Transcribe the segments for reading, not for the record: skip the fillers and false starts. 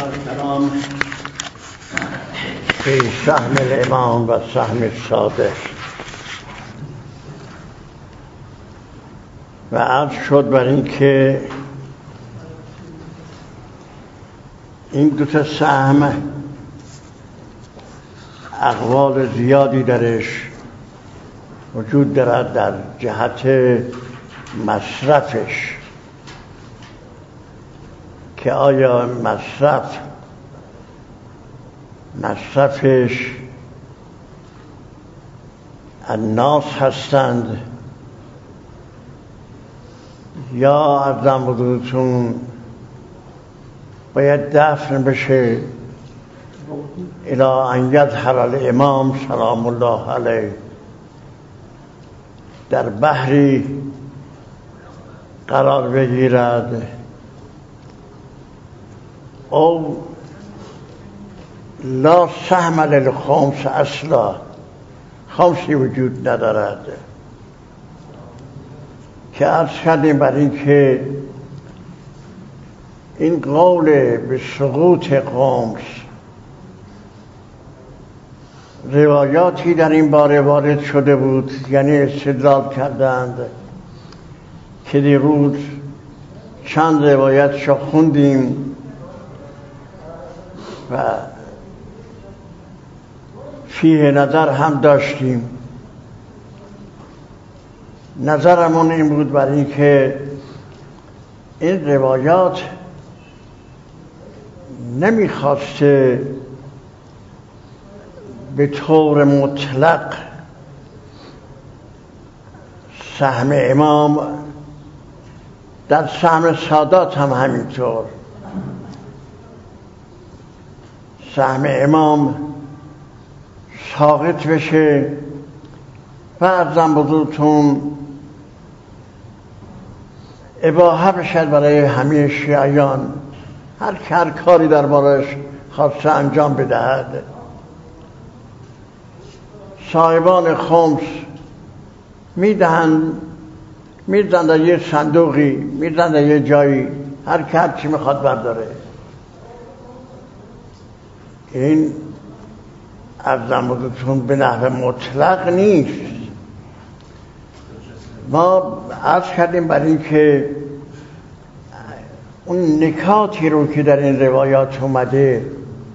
السلام في سهم الامام و سهم الصادق. و عرض شد بر این که این دو تا سهم اقوال زیادی درش وجود دارد در جهت مصرفش، که آیا مصرفش الناس هستند یا عرضم حضورتون باید دفن بشه الی ان یظهر الامام سلام الله علیه در بحری قرار بگیرد، او لا سهم للخمس اصلا، خمسی وجود ندارد. که عرض کردیم بر این که این قول به سقوط خمس روایاتی در این باره وارد شده بود، یعنی استدلال کردند که دیروز چند روایتشو خوندیم و فیه نظر هم داشتیم. نظرمون این بود بر این که این روایات نمیخواسته به طور مطلق سهم امام، در سهم سادات هم همینطور، سهم امام ساقط بشه و عرضم بزرگتون اباحه بشد برای همه شیعیان، هر کاری در بارش خواسته انجام بدهد. صاحبان خمس میدهند در یه صندوقی، میدن در یه جایی، هر چی میخواد برداره. این عرضم بزرگتون به نحو مطلق نیست. ما عرض کردیم برای این که اون نکاتی رو که در این روایات اومده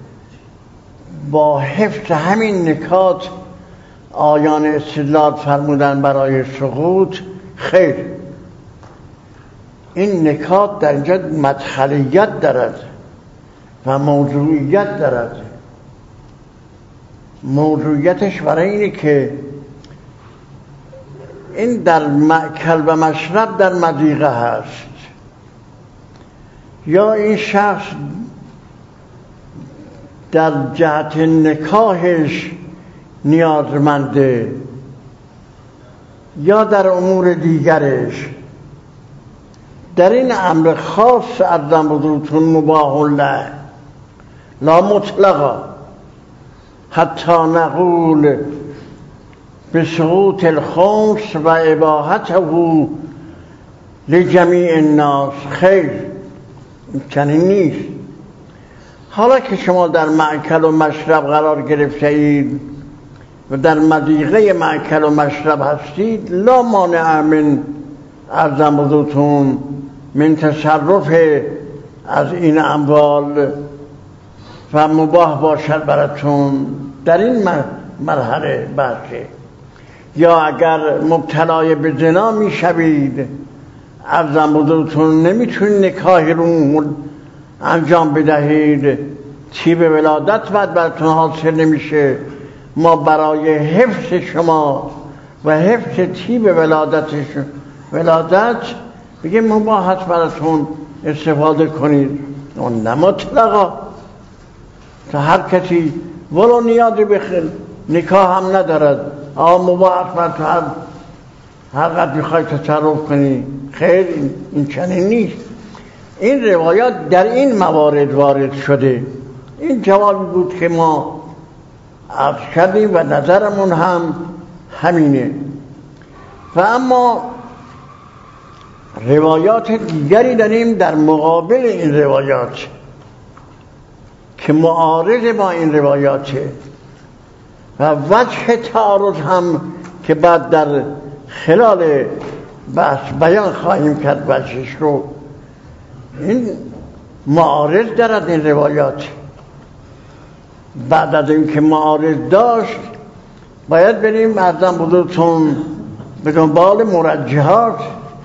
با حفظ همین نکات آیان استدلال فرمودن برای سقوط، خیر، این نکات در اینجا مدخلیت دارد و موضوعیت دارد. موضوعیتش برای اینه که این در مأکل و مشرب در مضیقه هست، یا این شخص در جهت نکاحش نیازمنده، یا در امور دیگرش. در این امر خاص عرضم بزرگتون مباح له لا مطلقا حتی نقول بسقوط الخمس و اباحته لجمیع الناس، خیر، چنین نیست. حالا که شما در مأکل و مشرب قرار گرفته اید و در مضیقه مأکل و مشرب هستید، لا مانع من عرضم بزرگتون من تصرف از این اموال و مباح باشد براتون در این مرحله بحثه. یا اگر مبتلای به زنا میشوید، عرضم بزرگتون نمیتونید نکاح رو انجام بدهید، طیب ولادت بعد براتون حاصل نمیشه. ما برای حفظ شما و حفظ طیب ولادت بگیم مباح هست براتون استفاده کنید. اون نه مطلقا، تا هر کسی ولو نیازی به نکاح هم ندارد، مباح هست براتون هر قد میخوای تصرف کنی، خیر، این چنین نیست. این روایات در این موارد وارد شده. این جوابی بود که ما عرض کردیم و نظرمون هم همینه. و اما روایات دیگری داریم در مقابل این روایات. که معارض با این روایاته و وجه تعارض هم که بعد در خلال بحث بیان خواهیم کرد وجهش رو. این معارض دارد این روایات. بعد از اینکه معارض داشت باید بریم ارزم بزرگتون به دنبال مرجحات.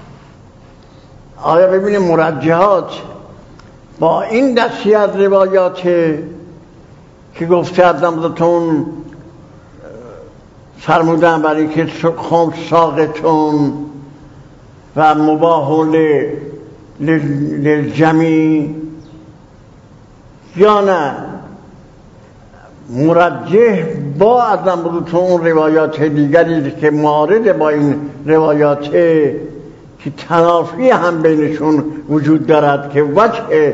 آیا ببینیم مرجحات با این دستی از روایات که گفته ارزم بزرگتون فرمودن برای که خمس ساقتون و مباح للجمیع، یا نه مرجح با ارزم بزرگتون اون روایات دیگری که معارض با این روایات که تنافی هم بینشون وجود دارد که وجه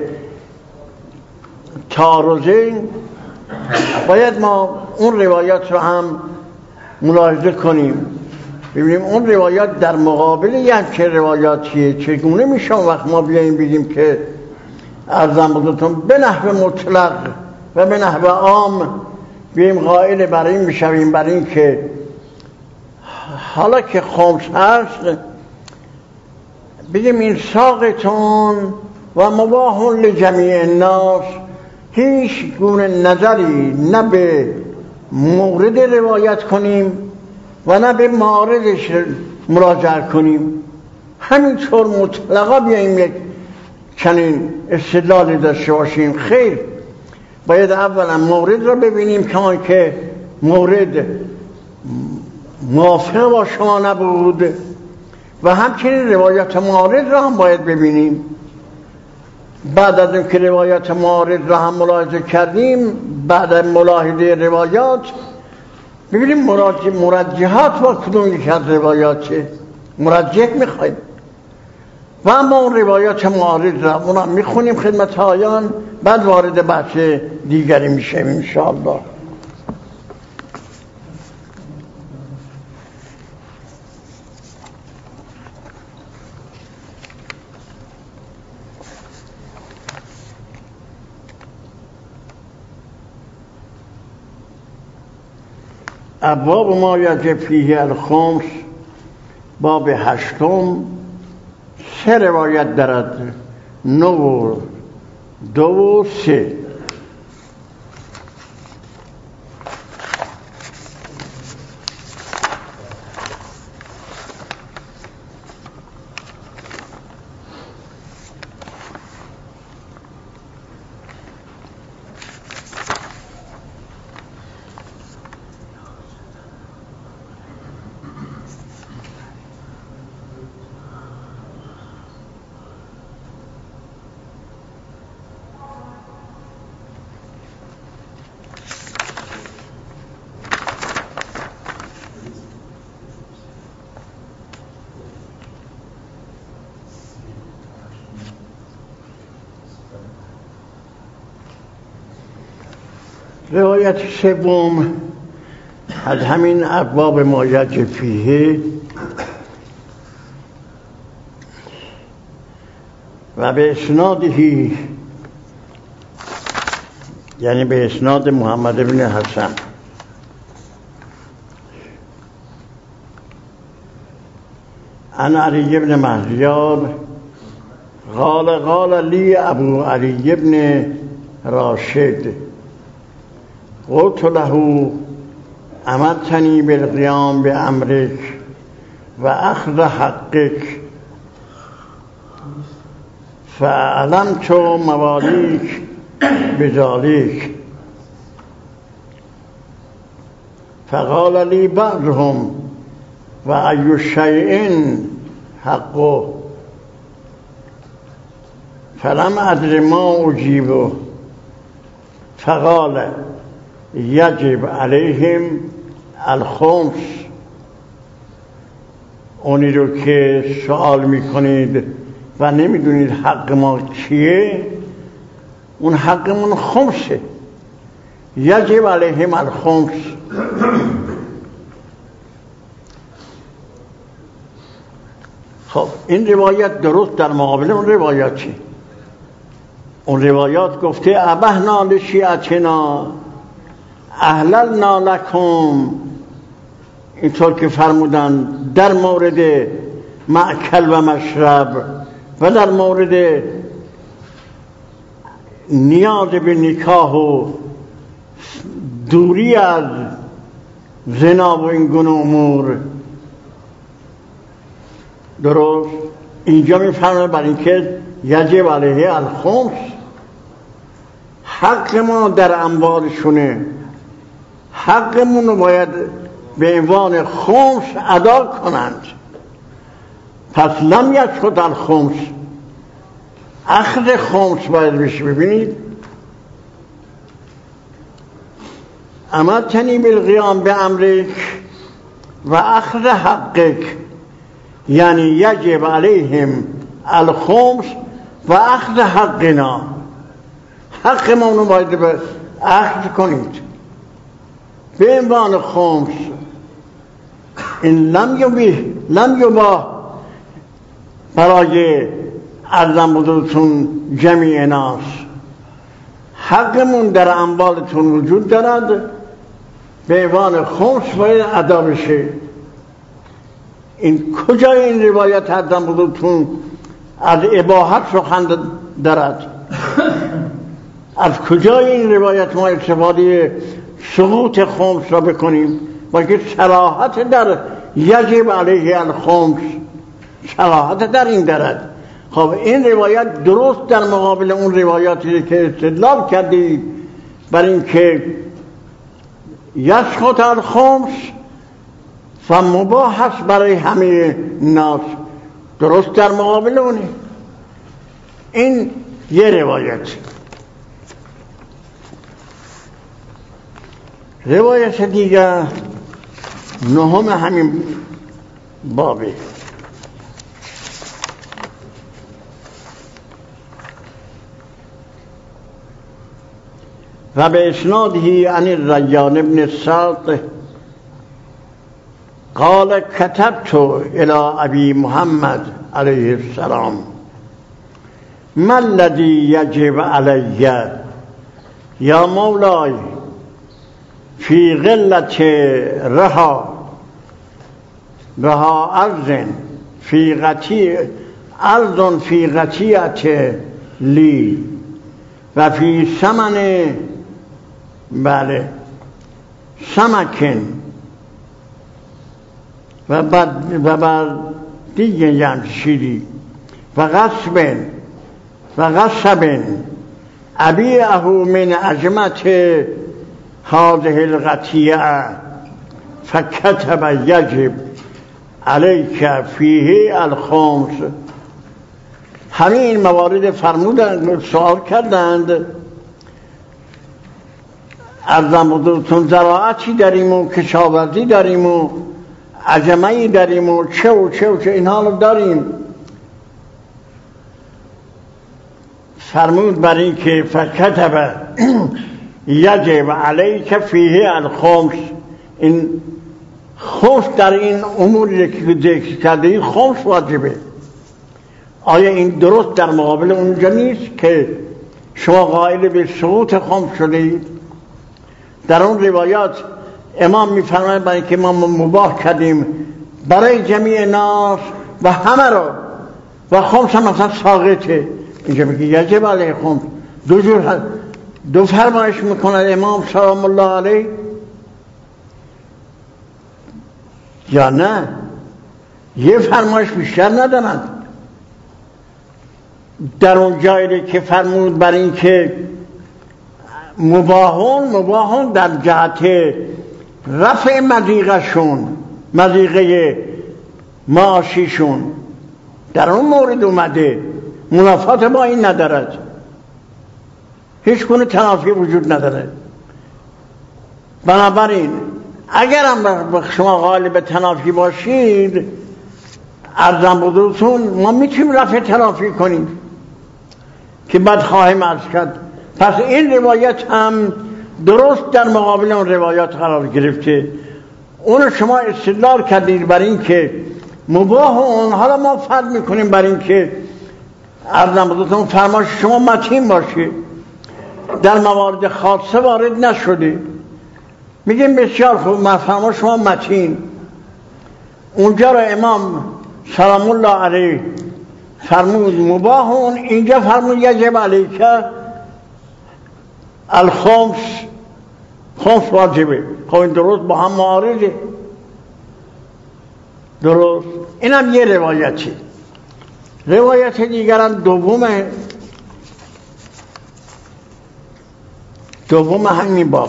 تعارضه، باید ما اون روایات رو هم ملاحظه کنیم، ببینیم اون روایات در مقابل یک چه روایاتیه چگونه میشه وقت ما بیاییم بگیم که ارزم بزرگتون به نحو مطلق و به نحو عام بیاییم قائل برای این بشویم، برای این که حالا که خمس هست بگیم این ساقتون و مباح لجمیع الناس، هیچ گونه نظری نه به مورد روایت کنیم و نه به معارضش مراجعه کنیم، همینطور مطلقا بیاییم یک چنین استدلالی داشته باشیم. خیر، باید اولا مورد را ببینیم که مورد موافق با شما نبود و همچنین روایت معارض را هم باید ببینیم. بعد از اینکه روایت معارض را هم ملاحظه کردیم، بعد از ملاحظه روایات ببینیم مرجحات با کدوم یک از روایات مرجح میخوایم و اما اون روایات معارض را اونا میخونیم خدمت آیان، بعد وارد بحث دیگری میشیم انشاءالله. ابواب ما یجب فیه الخمس، باب 8، 3 روایت دارد، 9 و 2 و 3. روایت سوم از همین ابواب ما یجب فیه و به اسنادهی، یعنی به اسناد محمد بن حسن عن علی بن مهدیار قال لی ابو علی بن راشد قلت له امرتنی بالقیام بامرک و اخذ حقک فعلمت موالیک بذلک فقال لی بعضهم و ای شیء حقه فلم ادر ما اجیبه فقال یجب علیهم الخمس. اونی رو که سوال میکنید و نمیدونید حق ما چیه، اون حقمون خمسه، یجب علیهم الخمس. خب این روایت درست در مقابل اون روایتی اون روایات گفته ابحنا لشیعتنا احللنا لکم، اینطور که فرمودن در مورد مأکل و مشرب و در مورد نیاز به نکاح و دوری از زنا و این گونه امور. درست اینجا میفرماید برای اینکه یجب علیه الخمس، حق ما در اموالشونه، حقمون رو باید به عنوان خمس ادا کنند. پس لم یسقط الخمس، اخذ خمس باید بشه. ببینید امرتنی بالقیام به امرک و اخذ حقک، یعنی یجب علیهم الخمس و اخذ حقنا، حق ما اونو باید اخذ کنید به عنوان خمس. این لم یباه برای ارزم بزرگتون جمیع ناس، حقمون در اموالتون وجود دارد، به عنوان خمس باید ادا بشه. این کجای این روایت ارزم بزرگتون از اباحت سخن دارد؟ از کجای این روایت ما استفاده سقوط خمس را بکنیم؟ با که صراحت در یجب علیه الخمس، صراحت در این دارد. خب این روایت درست در مقابل اون روایاتی که استدلال کردید بر این که یسقط الخمس و مباح است برای همه ناس، درست در مقابل اونه. این یه روایت. روایت دیگر نهم همین بابه، و به اسناده عن الریان ابن سعد قال كتبت الى ابي محمد علیه السلام ما الذي يجب علي یا مولای فی قلت رها ارض فی قطیعت لی و فی ثمن سمکن و بر دیگه یمشیری و غصب ابیعه من عظمت هذه القطیعه فکتب یجب علیک فیه الخمس. همین موارد فرمودند، سوال کردند ارزم بزرگتون زراعتی داریم و کشاورزی داریم و عجمه‌ای داریم و چه اینها رو داریم. فرمود برای این که فکتب یجب علیک فیه الخمس، این خمس در این اموری که ذکر کرده این خمس واجبه. آیا این درست در مقابل اونجا نیست که شما قائل به سقوط خمس شدید؟ در اون روایات امام میفرماید برای که ما مباح کردیم برای جمیع ناس و همه رو، و خمس هم مثلا ساقطه. اینجا میگه یجب علیه خمس. دو فرمایش میکنه امام سلام الله علیه، یا نه یه فرمایش بیشتر ندارند. در اون جایی که فرمود برای این که مباحون در جهت رفع مضیقه معاشیشون در اون مورد اومده، منافات با این ندارد، هیچ گونه تنافی وجود نداره. بنابراین اگر هم شما غالب تنافی باشید ارزم بزرگتون ما میتونیم رفع تنافی کنیم که بعد خواهیم عرض کرد. پس این روایت هم درست در مقابل اون روایات قرار گرفته. اون شما استدلال کردید برای این که مباح اون، حالا ما فرض میکنیم برای این که عرضم بودتون فرمایش شما متین باشید، در موارد خاصه وارد نشده. میگیم بسیار خوب، فرمایش شما متین. اونجا رو امام سلام الله علیه فرمود مباهون، اینجا فرمود یجب علیکه الخمس، خمس واجبه. خب این درست با هم معارضه. درست. اینم یه روایتی. روایت دیگرم دوم همین باب.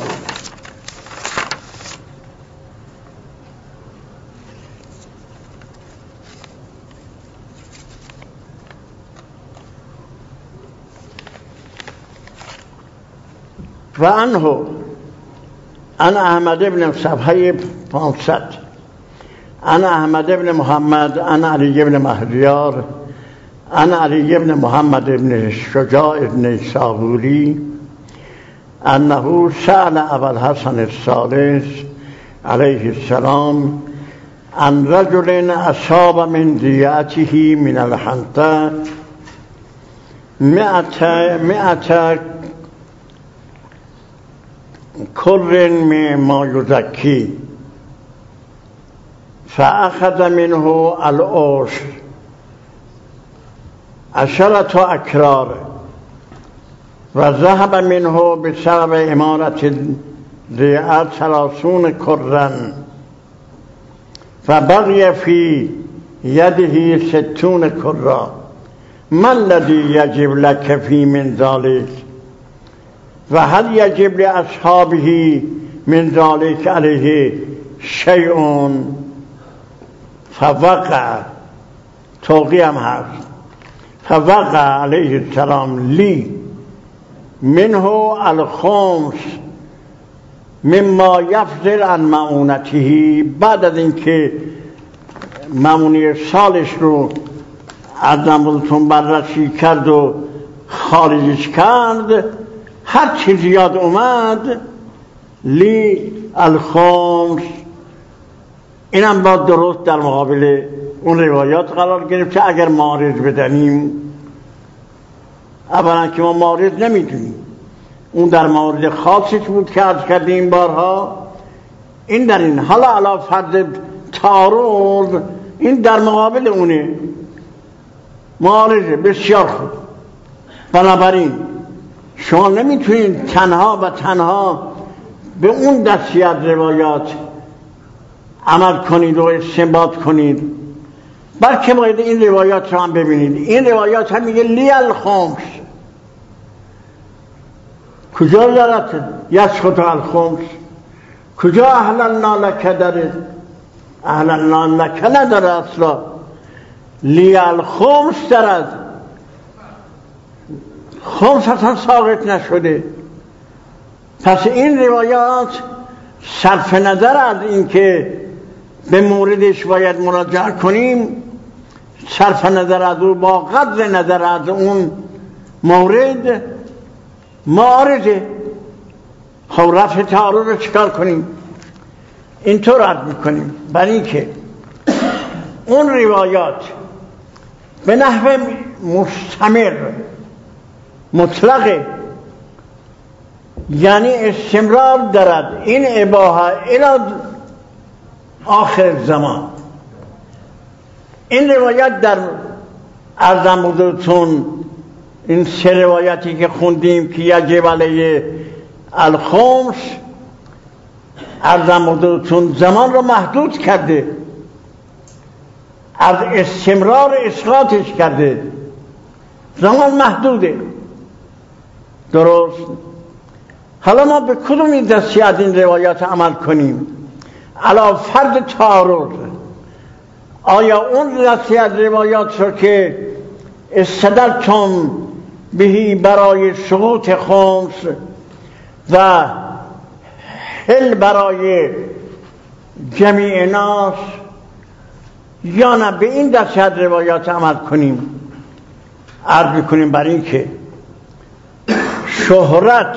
و عنه عن احمد ابن صفحه 500 عن احمد ابن محمد عن علی ابن مهریار عن علی ابن محمد ابن شجاع ابن صابوری انه سأل ابا الحسن الثالث علیه السلام عن رجل اصاب من دیعته من الحنطه 100 کر ما یزکی فاخذ منه العشر 10 اکرار و ذهب منه بسبب امارت الضیعه 30 کرا فبقي في يده 60 کرا. ما الذي يجب لك في من ذلك و هل یجب لاصحابه من ذلك علیه شیء؟ فوقع توقی هم هست. فوقع علیه السلام لی منه الخمس مما یفضل عن معونته. بعد از اینکه معونی سالش رو از نمازتون بررسی کرد و خارجش کرد، هر چی زیاد اومد لی الخمس. اینم با درست در مقابل اون روایات قرار گرفته. اگر معارض بدنیم، اولا که ما معارض نمیدونیم، اون در مورد خاصش بود که عرض کردیم بارها. این در این حالا علا فرض تعارض، این در مقابل اونه، معارضه. بسیار خوب. بنابراین شما نمیتونید تنها و تنها به اون دستی از روایات عمل کنید و استنباط کنید، بلکه باید این روایات رو هم ببینید. این روایات هم میگه لی الخمس. کجا دارد یسقط الخمس؟ کجا احللنا لک داره؟ احللنا لک نداره اصلا، لی الخمس دارد. خمس اصلا ساقط نشده. پس این روایات صرف نظر از اینکه به موردش باید مراجعه کنیم، صرف نظر از او، با قدر نظر از اون مورد معارضه. خب رفع تعارض رو چکار کنیم؟ اینطور عرض میکنیم، برای اینکه اون روایات به نحو مستمر مطلقه، یعنی استمرار دارد این اباحه الی آخر زمان. این روایت در عرضم بودتون این 3 روایتی که خوندیم که یجب علیه الخمس، عرضم بودتون زمان رو محدود کرده، از استمرار اسقاطش کرده، زمان محدوده. درست. حالا ما به کدوم این دستی از این روایات عمل کنیم؟ علا فرض تعارض، آیا اون دستی از روایات رو که استدلتم بهی برای سقوط خمس و حل برای جمیع ناس، یا نه به این دستی از روایات عمل کنیم؟ عرض کنیم برای این که شهرت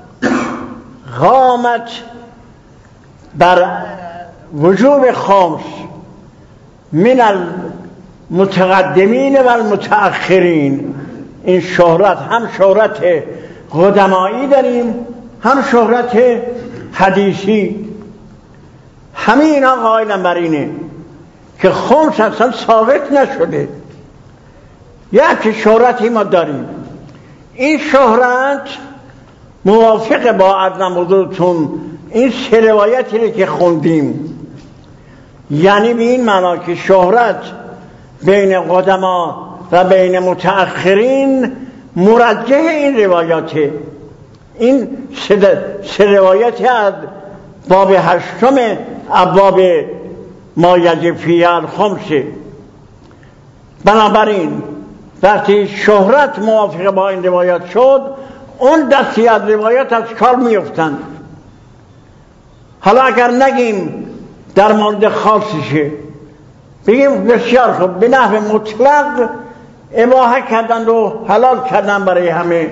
قامت بر وجوب خمس من المتقدمین و المتأخرین. این شهرت، هم شهرت قدمایی داریم هم شهرت حدیثی. همه اینا قائلن بر اینه که خمس اصلا ثابت نشده، یک شهرتی ما داریم. این شهرت موافق با عرضم حضورتون این سه روایتی که خوندیم، یعنی به این معنا که شهرت بین قدما و بین متأخرین مرجح این روایاته. این سه روایتی از باب هشتم ابواب ما یجب فیه الخمسه. بنابراین وقتی شهرت موافق با این روایات شد، اون دستی از روایات از کار میفتند. حالا اگر نگیم در مورد خاصشه، بگیم بسیار خوب به نحو مطلق اباحه کردن و حلال کردن برای همه،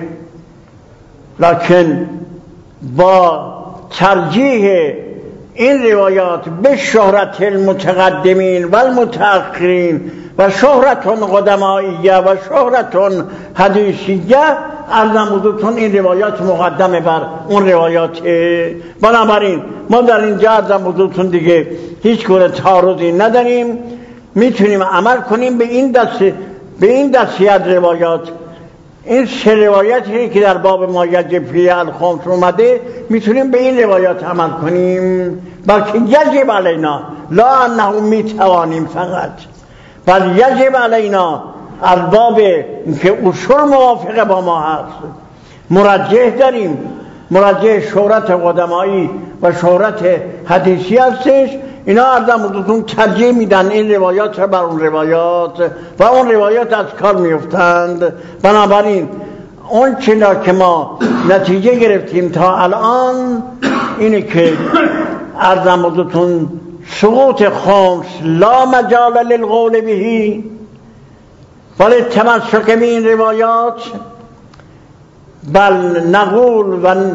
لکن با ترجیح این روایات به شهرت المتقدمین و المتأخرین و شهرت قدمائیه و شهرت حدیثیه، عرضم حضورتون این روایات مقدمه بر اون روایات. بنابراین ما در اینجا عرضم حضورتون دیگه هیچ گونه تعارضی نداریم، میتونیم عمل کنیم به این دستی از روایات. این سه روایتی که در باب ما یجب فیه الخمس اومده، میتونیم به این روایات عمل کنیم، بلکه یجب علینا، لا انه میتوانیم فقط، بل یجب علینا از باب که اصول موافقه با ما هست مرجح داریم. مرجح شهرت قدمایی و شهرت حدیثی هستش. اینا عرضم حضورتون ترجیح میدن این روایات را بر اون روایات و اون روایات از کار میفتند. بنابراین اون چیزا که ما نتیجه گرفتیم تا الان اینه که عرضم حضورتون سقوط خمس لا مجال للقول بهی، ولی تمسک به این روایات، بل نقول و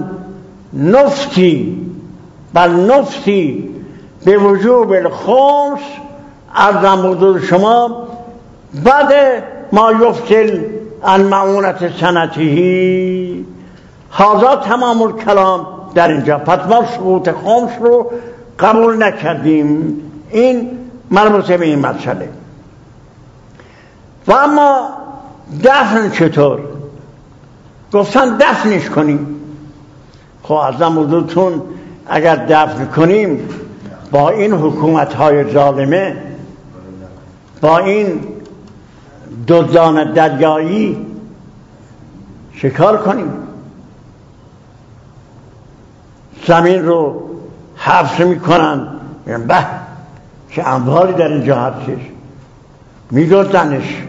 نفتی به وجوب الخمس، عرضم حضور شما بعد ما یفتل عن معونت سنتهی. هذا تمام الکلام در اینجا. پس ما سقوط خمس رو قبول نکردیم. این مربوط به این مسئله. و اما دفن چطور؟ گفتن دفنش کنیم. خب عرضم حضورتون اگر دفن کنیم با این حکومت‌های ظالمه، با این دزدان دریایی شکار کنیم؟ زمین رو حفظ میکنن، به چه اموالی در اینجا هستش، میدزدنش.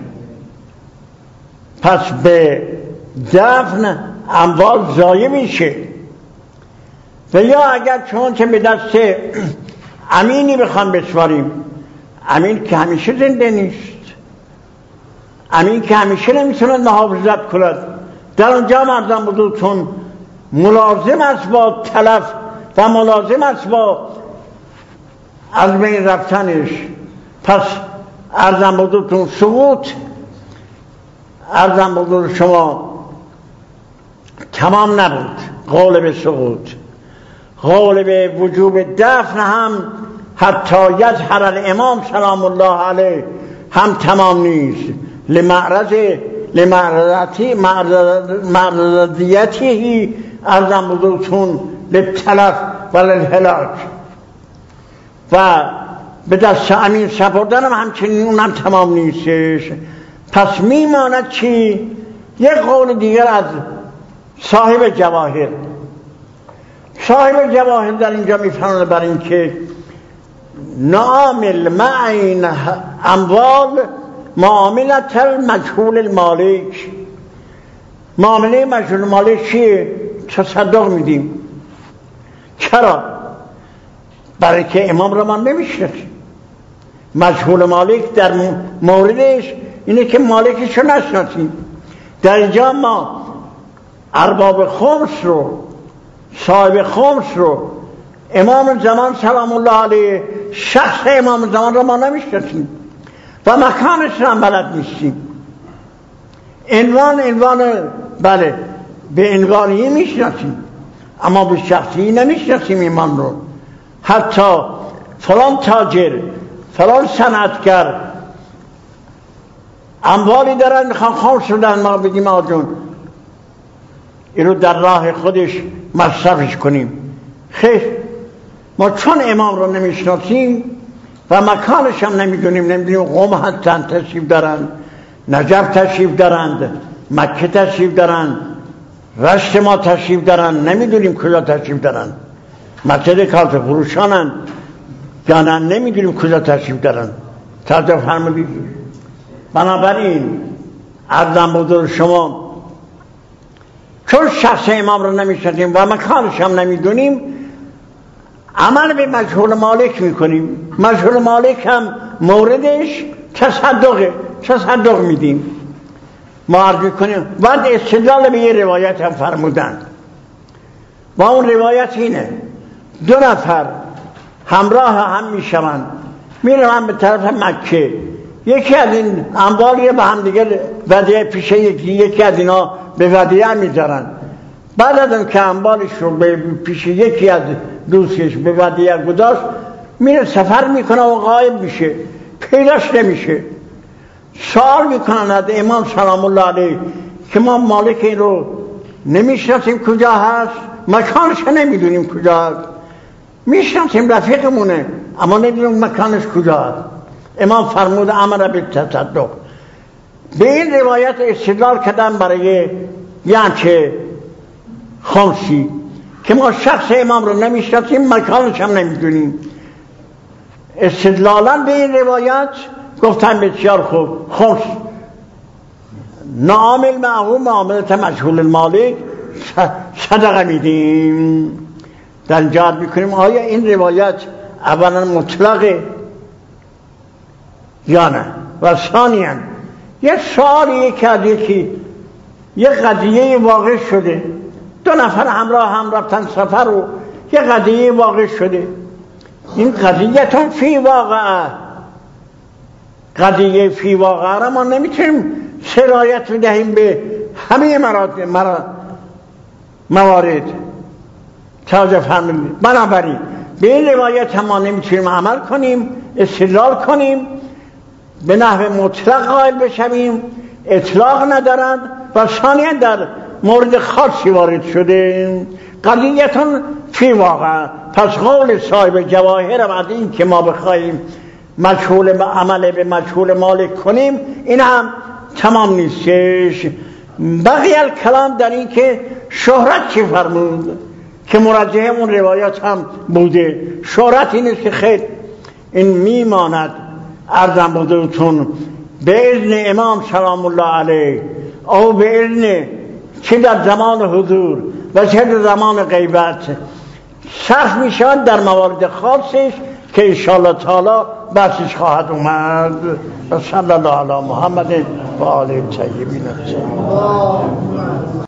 پس به دفن اموال ضایع میشه. و یا اگر چون که به دست امینی بخوام بسپاریم، امین که همیشه زنده نیست، امین که همیشه نمیتونه محافظت کند، در اونجا عرضم حضورتون ملازم است با تلف و ملازم است با از بین رفتنش. پس عرضم حضورتون سقوط، عرضم حضور شما تمام نبود. قول به سقوط، قول به وجوب دفن هم حتی یظهر الامام سلام الله علیه هم تمام نیست. لمعرضیتی عرضم حضورتون للتلف و للهلاک، و به دست امین سپردن هم همچنین اونم تمام نیستش. پس میماند چی؟ یک قول دیگر از صاحب جواهر. صاحب جواهر در اینجا میفرماید بر این که نعامل معین اموال معاملت المجهول المالک. معامله مجهول المالک چیه؟ تصدق میدیم. چرا؟ برای که امام را من نمیشناسیم. مجهول مالک در موردش اینه که مالکش رو نشناسیم. در اینجا ما ارباب خمس رو، صاحب خمس رو، امام زمان سلام الله علیه، شخص امام زمان رو ما نمیشناسیم و مکانش رو هم بلد نیستیم. عنوان بله به عنوانی میشناسیم، اما به شخصی نمیشناسیم ایمان رو. حتی فلان تاجر، فلان صنعتگر اموالی دارن میخوان خام شدن، ما بگیم آجون این رو در راه خودش مصرفش کنیم. خیر، ما چون امام رو نمیشناسیم و مکانش هم نمیدونیم قم هستن تشریف دارن، نجف تشریف دارند، مکه تشریف دارن، رشت ما تشریف دارن، نمیدونیم کجا تشریف دارن، مسجد کالت فروشانن یا نه نمیدونیم کجا تشریف دارن. توجه فرمودید؟ بنابراین عرضم بزرگ شما چون شخص امام رو نمیشناسیم و مکانش هم نمیدونیم عمل به مجهول مالک میکنیم. مجهول مالک هم موردش تصدق میدیم. ما عرض میکنیم بعد استدلال به یه روایت هم فرمودن و اون روایت اینه: 2 نفر همراه هم میشوند، میروند به طرف مکه، یکی از این اموالی به هم دیگه ودیعه پیش یکی از اینا به ودیعه میذارن. بعد از اون که اموالش رو به پیش یکی از دوستش به ودیعه گذاشت، میره سفر میکنه و غایب میشه، پیداش نمیشه. سوال میکنن از امام سلام الله علیه که ما مالک این رو نمیشناسیم کجا هست، مکانش نمیدونیم کجا هست، میشناسیم رفیقمونه اما نمیدونیم مکانش کجا هست. امام فرمود امر بالتصدق. به این روایت استدلال کردن برای یعنی خمسی که ما شخص امام رو نمیشناسیم، مکانش هم نمیدونیم. استدلالا به این روایت گفتن بسیار خوب، خمس نعامل معه معاملت مجهول المالک صدقه میدیم. در اینجا میکنیم آیا این روایت اولا مطلقه یا نه؟ و ثانیاً یه سوالی که از یه قضیه واقع شده، 2 نفر همراه هم رفتن سفر و یه قضیه واقع شده، این قضیه فی واقعه، قضیه فی واقعه را ما نمیتونیم سرایت بدهیم به همه موارد. توجه فرمودید؟ بنابراین به این روایت هم ما نمیتونیم عمل کنیم، استدلال کنیم، به نحو مطلق قائل بشویم، اطلاق ندارند. و ثانیاً در مورد خاصی وارد شده، قضیتون فی واقع. پس قول صاحب جواهر از این که ما بخواهیم عمل به مجهول مالک کنیم این هم تمام نیستش. بقیه الکلام در این که شهرت چی فرمود که مرجح اون روایات هم بوده. شهرت این است که خیر این میماند عرضم بزرگتون به اذن امام سلام الله علیه او به اذن چه در زمان حضور و چه در زمان غیبت صرف میشود در موارد خاصش که انشاءالله تعالی بحثش خواهد اومد. و صلی الله علی محمد و آله الطیبین الطاهرین.